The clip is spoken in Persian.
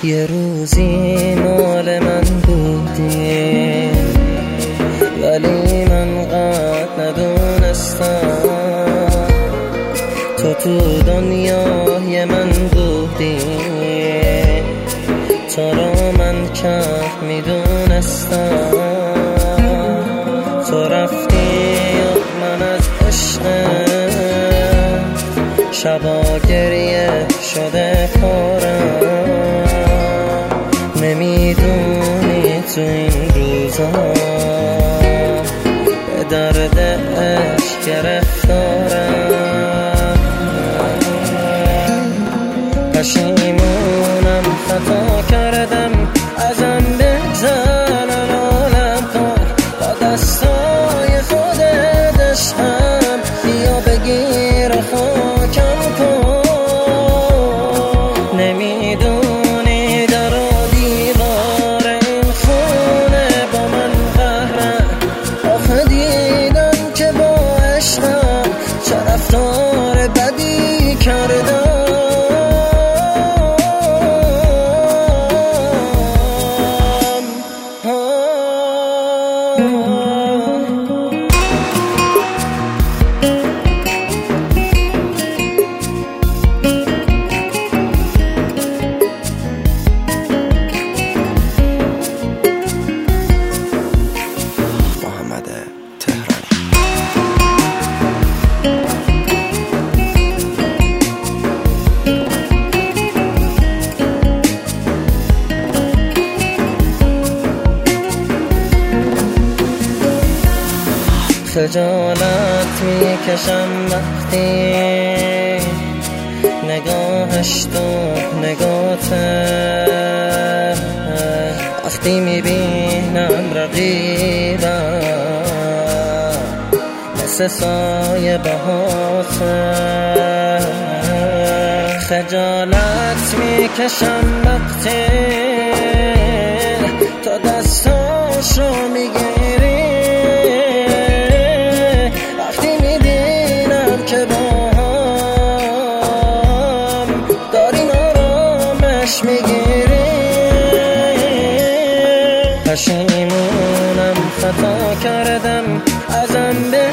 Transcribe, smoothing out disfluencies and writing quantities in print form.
یه روزی مال من بودی ولی من قد ندونستم تو دنیای من بودی، تو رو من کم میدونستم. تو رفتی و من از عشقم شبا گریه شده پارم. نمیدونی تو این روزا به درد عشق گرفتارم. پشیمونم خطا کردم، ازم بگذر عالم کار با دستای خودت عشقم. بیا بگیر خاکم کن. نمیدونی در و دیوار این خونه با من قهرم. آخه دیدم که با عشقم چه رفتار بدی کردم. خجالت میکشم وقتی نگاهش تو نگاته، وقتی میبینم رقیبم مثل سایه بهاته. خجالت میکشم وقتی تو دستاشو میگیری، که با هم داریم آرامش میگیریم. پشیمونم خطا کردم، ازم